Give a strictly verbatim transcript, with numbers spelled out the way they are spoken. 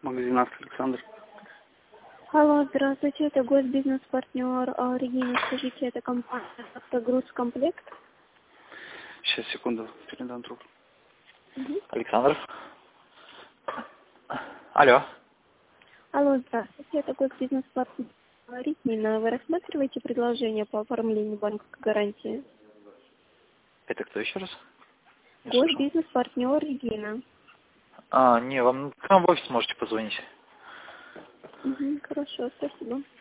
Магазин «Авто», Александр. Алло, здравствуйте, это госбизнес-партнер а, Регина. Скажите, это компания «Автогрузкомплект»? Сейчас, секунду, передам трубку. Угу. Александр. Алло. Алло, здравствуйте, это госбизнес-партнер Регина. Вы рассматриваете предложение по оформлению банковской гарантии? Это кто еще раз? Госбизнес-партнер Регина. А, не, вам к нам в офис можете позвонить. Угу, хорошо, спасибо.